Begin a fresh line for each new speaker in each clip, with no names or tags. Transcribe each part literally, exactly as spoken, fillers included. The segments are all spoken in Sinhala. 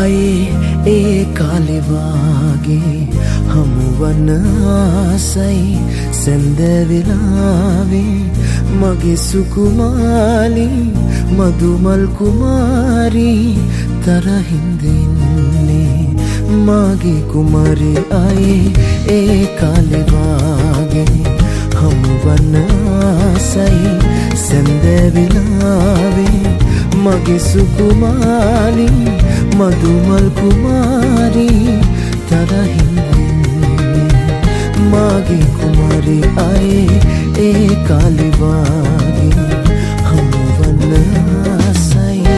ආයේ ඒ කාලේ වාගේ හමුවන ආසයි සඳ වෙලාවේ මගේ සුකුමාලි මදුමල් කුමාරී තරහින්ද ඉන්නේ මගේ කුමාරි ආයේ ඒ කාලේ වාගේ හමුවන ආසයි සඳ වෙලාවේ මගේ සුකුමාලි මදුමල් කුමාරී තරහින්ද ඉන්නේ මගේ කුමාරි ආයේ ඒ කාලේ වාගේ හමුවන ආසයි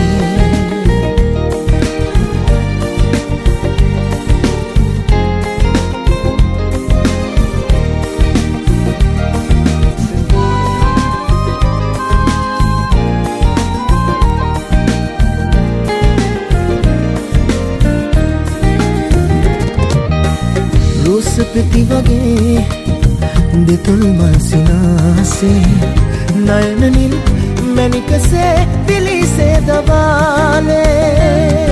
පෙති වගේ දෙතුල් මල් සිනාසේ නයනනින් මැණිකසේ පිලිසේ දවාලේ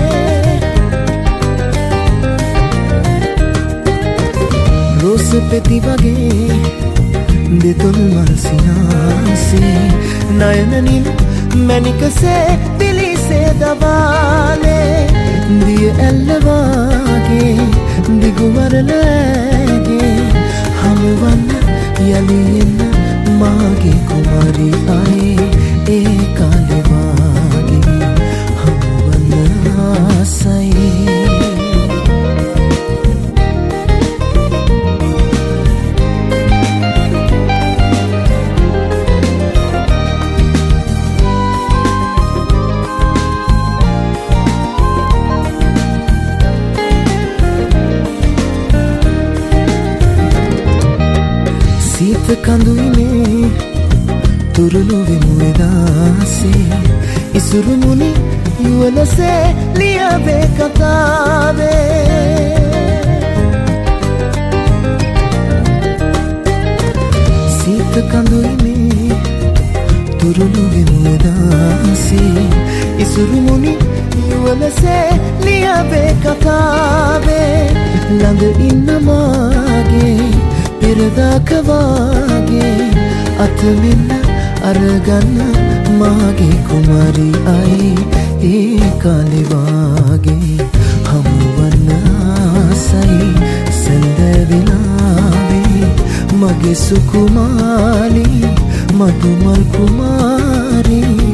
රෝස පෙති වගේ දෙතුල් මල් සිනාසේ නයනනින් මැණිකසේ පිලිසේ දවාලේ දිය ඇල්ල වාගේ දිගුවරලගේ හමුවන්න යලි එන්න මාගේ කුමාරි ආයේ ඒ කාලේ වාගේ හමුවන්න ආසයි සීත කඳුයිනේ තුරුළු වෙමු එදාසේ ඉසුරු මුනි යුවලසේ ලියවේ කතාවේ සීත කඳුයිනේ තුරුළු වෙමු එදාසේ ඉසුරු මුනි යුවලසේ ලියවේ කතාවේ ළඟ ඉන්න මාගේ පෙරදාක වාගේ අතමින්න අරගන්න මාගේ කුමාරි ආයේ ඒ කාලේ වාගේ හමුවන්න ආසයි සඳ වෙලාවේ මගේ සුකුමාලි මදුමල් කුමාරී